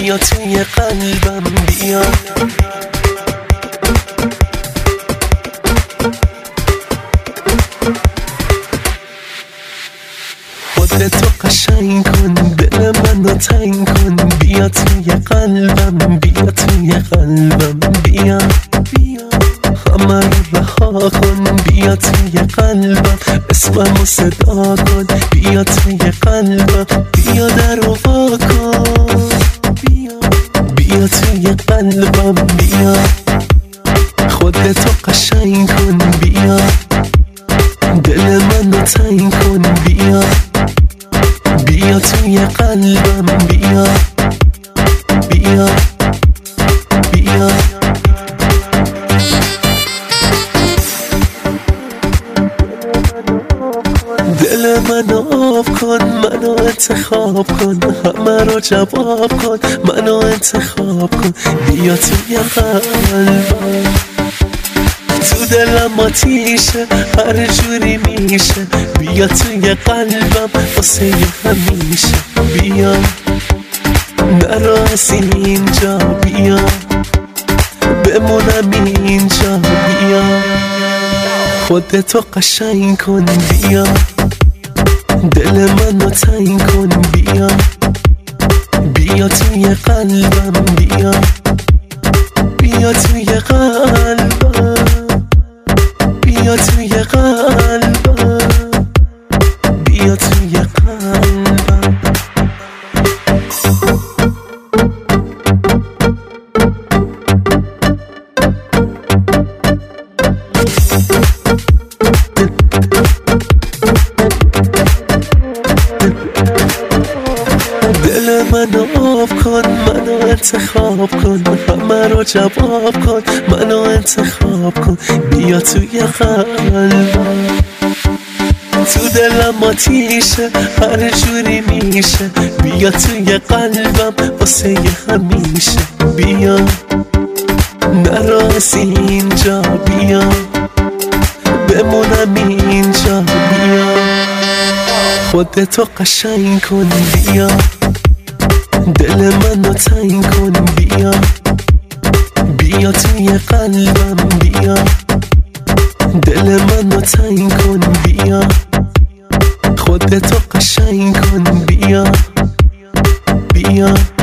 بیا توی قلبم بیا. خودتو قشنگ کن، دل منو تنگ کن، بیا توی قلبم، بیا توی قلبم بیا. همه رو رها کن، بیا توی قلبم، اسممو صدا کن، بیا توی قلبم، بیا در و وا کن، بیا توی قلبم بیا. خودتو قشنگ کن بیا، دل منو تنگ کن بیا، بیا توی قلبم بیا بیا بیا. دل منو آب کن، منو انتخاب کن، همه رو جواب کن، منو انتخاب کن، بیا توی قلبم. تو دلم آتیشه، هر جوری میشه، بیا توی قلبم واسه همیشه بیا. نرو از اینجا بیا، بمونم اینجا بیا. خودتو قشنگ کن بیا، دل منو تنگ کن بیا، بیا توی قلبم بیا، بیا توی قلبم، بیا توی قلبم، بیا توی قلبم. دل منو آب کن، منو انتخاب کن، همه رو جواب کن، منو انتخاب کن، بیا توی قلبم. تو دلم آتیشه، هر جوری میشه، بیا توی قلبم واسه همیشه بیا. نرو از اینجا بیا، بمونم اینجا بیا. خودتو قشنگ کن بیا، دل منو تنگ کن بیا، بیا توی قلبم بیا، دل منو تنگ کن بیا. خودتو قشنگ کن بیا بیا.